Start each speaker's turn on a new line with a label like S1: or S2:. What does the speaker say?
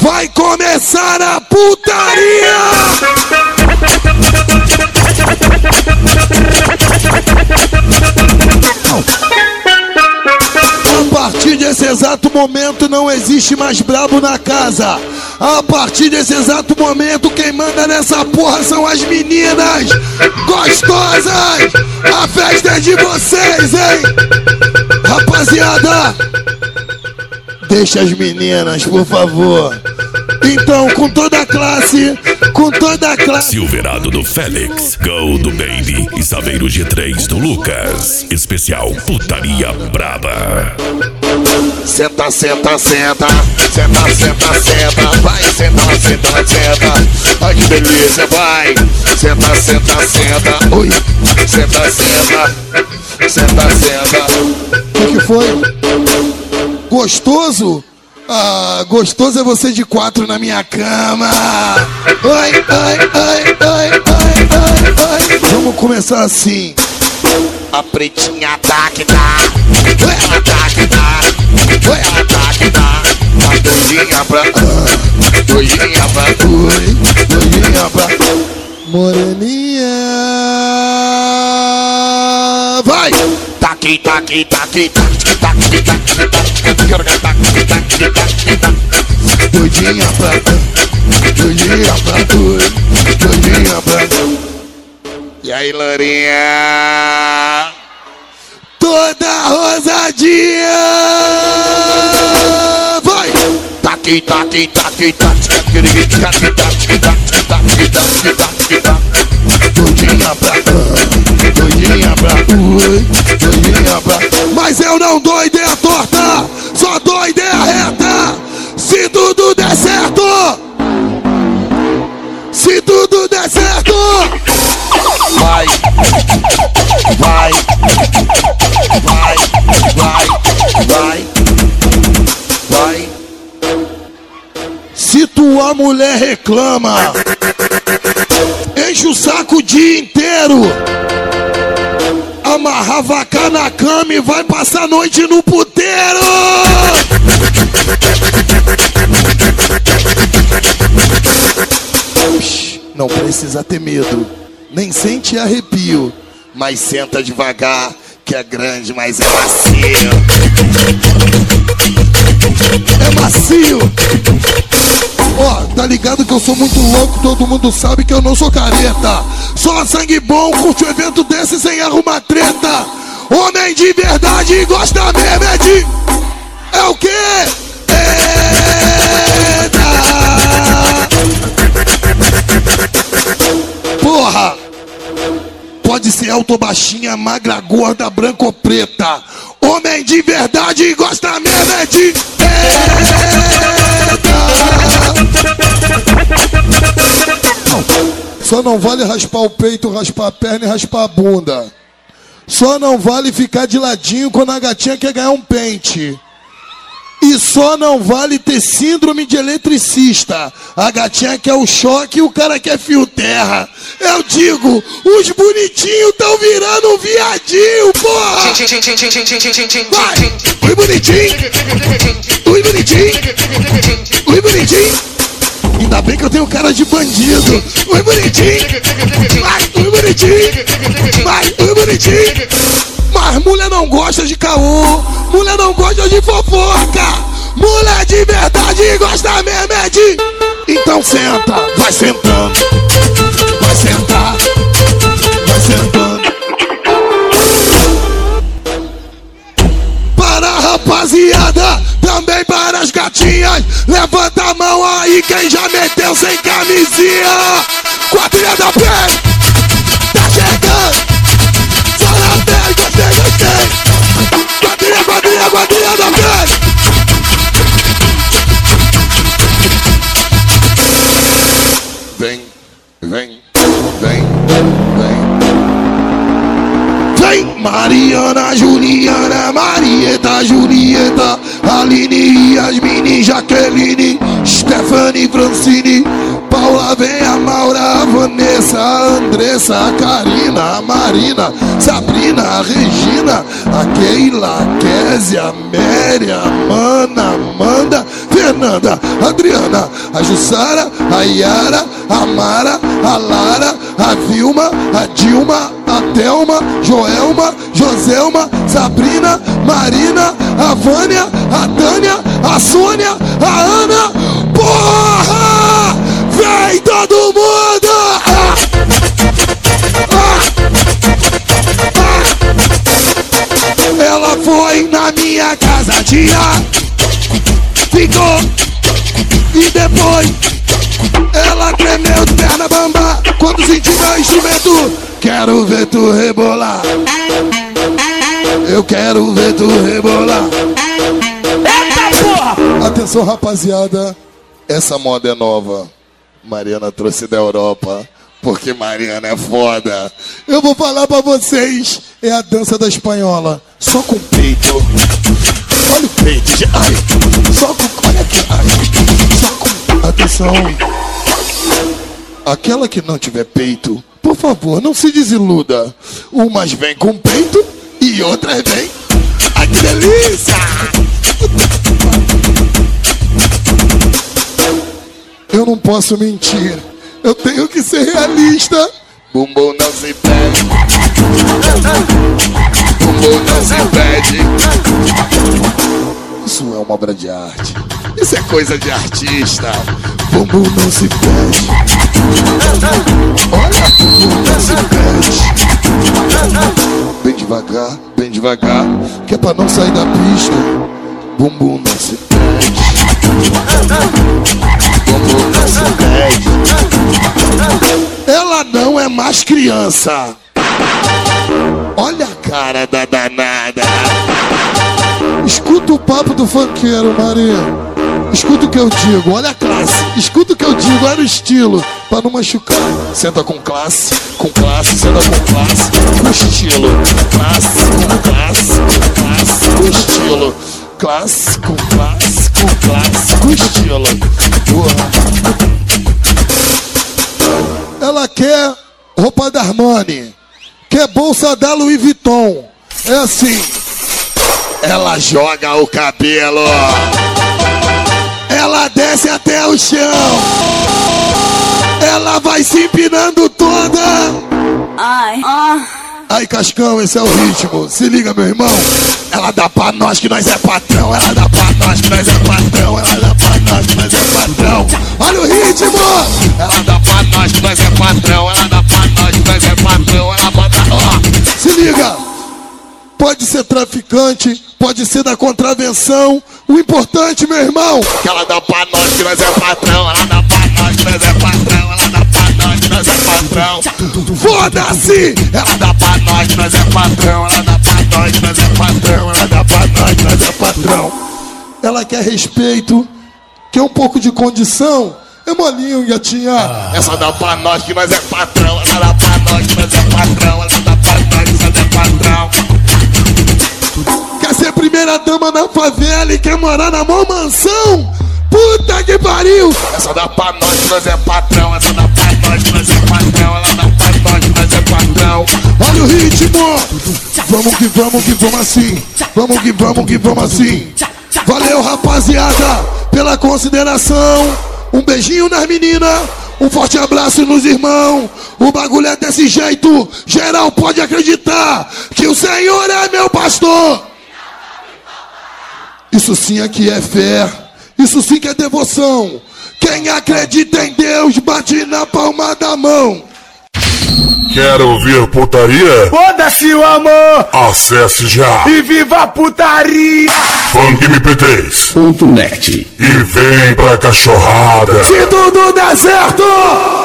S1: Vai começar a putaria! A partir desse exato momento não existe mais brabo na casa. A partir desse exato momento quem manda nessa porra são as meninas gostosas. A festa é de vocês, hein? Rapaziada, deixa as meninas, por favor. Então, com toda a classe,
S2: Silverado do Félix, Gol do Baby e Saveiro G3 do Lucas. Especial Putaria Braba.
S1: Senta, senta, senta. Senta, senta, senta. Vai, senta, senta, senta. Ai, que delícia, vai. Senta, senta, senta. Oi, senta, senta. Senta, senta. O que foi? Gostoso? Ah, gostoso é você de 4 na minha cama. Ai, ai, ai, ai, ai, ai, ai. Vamos começar assim. A pretinha tá que dá. Ela tá que dá. Ela tá que dá. Uma doidinha pra doidinha pra doidinha pra moreninha. Vai! Taqui, taqui, taqui, taqui, taqui, taqui, taqui, doidinha pra doidinha pra doidinha pra. E aí, Lourinha? Toda rosadinha! Vai! Taqui, taqui, taqui, taqui, taqui, taqui, taqui, taqui, taqui, taqui, doidinha pra doidinha pra doidinha pra. Mas eu não dou ideia torta, só dou ideia reta. Se tudo der certo, se tudo der certo, vai, vai, vai, vai, vai, vai. Se tua mulher reclama, enche o saco o dia inteiro, amarra a vaca na cama e vai passar a noite no puteiro. Não precisa ter medo, nem sente arrepio, mas senta devagar, que é grande, mas é macio. É macio. Ó, tá ligado que eu sou muito louco, todo mundo sabe que eu não sou careta. Só sangue bom, curte um evento desse sem arrumar treta. Homem de verdade gosta mesmo é de... É o quê? Eita! Porra! Pode ser alto, baixinha, magra, gorda, branca ou preta. Homem de verdade gosta mesmo é de... Eita! Só não vale raspar o peito, raspar a perna e raspar a bunda. Só não vale ficar de ladinho quando a gatinha quer ganhar um pente. E só não vale ter síndrome de eletricista. A gatinha quer o choque e o cara quer fio terra. Eu digo, os bonitinhos tão virando um viadinho, porra! Vai! Oi, bonitinho! Oi, bonitinho! Oi, bonitinho! Ainda bem que eu tenho cara de bandido. Oi, bonitinho! Vai! Oi, bonitinho! Vai! Oi, bonitinho! Mas mulher não gosta de caô, mulher não gosta de fofoca. Mulher de verdade gosta mesmo é de... Então senta, vai sentando, vai sentar, vai sentando. Para a rapaziada, também para as gatinhas, levanta a mão aí quem já meteu sem camisinha. Quadrilha da pele, tá chegando. Só na pele, gostei, gostei. Quadrilha, quadrilha, quadrilha da pele. Vem, vem, vem, vem. Vem, Mariana, Juliana, Marieta, Julieta, Aline, Yasmine, Jaqueline, Stephanie, Francine, Paula, vem a Maura, a Vanessa, a Andressa, a Karina, a Marina, Sabrina, a Regina, a Keila, a Kézia, a Mary, a Mana, a Amanda, vem Fernanda, a Adriana, a Jussara, a Yara, a Mara, a Lara, a Vilma, a Dilma, a Thelma, Joelma, Joselma, Sabrina, Marina, a Vânia, a Tânia, a Sônia, a Ana. Porra! Vem todo mundo! Ela foi na minha casa dia, ficou e depois ela tremeu de perna bamba quando sentiu meu instrumento. Quero ver tu rebolar, eu quero ver tu rebolar.
S3: Eita porra!
S1: Atenção rapaziada, essa moda é nova, Mariana trouxe da Europa, porque Mariana é foda. Eu vou falar pra vocês, é a dança da espanhola, só com peito. Olha o peito, ai, só com, olha aqui, ai, só com, atenção. Aquela que não tiver peito, por favor, não se desiluda. Umas vem com peito e outras vem, ai que delícia. Eu não posso mentir, eu tenho que ser realista. Bumbum não se pede, bumbum não se pede. Isso é uma obra de arte, isso é coisa de artista. Bumbum não se pede, olha, bumbum não se pede. Bem devagar, que é pra não sair da pista. Bumbum não se pede, bumbum não se pede. Ela não é mais criança. Olha a cara da danada. Escuta o papo do funkeiro, Maria. Escuta o que eu digo, olha a classe. Escuta o que eu digo, olha o estilo, pra não machucar. Senta com classe, senta com classe, com estilo. Classe, com classe, com classe, com estilo. Classe, com classe, com classe, com estilo. Ela quer roupa da Armani, quer bolsa da Louis Vuitton. É assim, ela joga o cabelo, ela desce até o chão, ela vai se empinando toda. Ai, Cascão, esse é o ritmo. Se liga, meu irmão. Ela dá pra nós que nós é patrão. Ela dá pra nós que nós é patrão. Ela dá pra nós que nós é patrão. Olha o ritmo. Ela dá pra nós que nós é patrão. Ela dá pra nós que nós é patrão. Ela bota, ó. Se liga. Pode ser traficante, pode ser da contravenção. O importante, meu irmão, que ela dá pra nós que nós é patrão. Ela dá pra nós que nós é patrão. Ela dá pra nós que nós é patrão. Foda-se! Ela dá pra nós que nós é patrão. Ela dá pra nós que nós é patrão. Ela dá pra nós que nós é patrão. Ela quer respeito, quer um pouco de condição. É molinho, gatinha. Essa dá pra nós que nós é patrão. Essa dá pra nós que nós é patrão. Essa dá pra nós que nós é patrão. Quer ser primeira dama na favela e quer morar na mó mansão? Puta que pariu! Essa dá pra nós que nós é patrão. Essa dá pra nós que nós é patrão. Ela dá pra nós que nós é patrão. Olha o ritmo! Vamos que vamos que vamos assim. Vamos que vamos que vamos assim. Valeu, rapaziada, pela consideração. Um beijinho nas meninas. Um forte abraço nos irmãos. O bagulho é desse jeito. Geral pode acreditar que o Senhor é meu pastor. Isso sim aqui é fé. Isso sim que é devoção. Quem acredita em Deus, bate na palma da mão.
S4: Quer ouvir putaria?
S3: Foda-se o amor!
S4: Acesse já!
S3: E viva a putaria!
S4: funkmp3.net. E vem pra cachorrada!
S3: Se tudo der certo!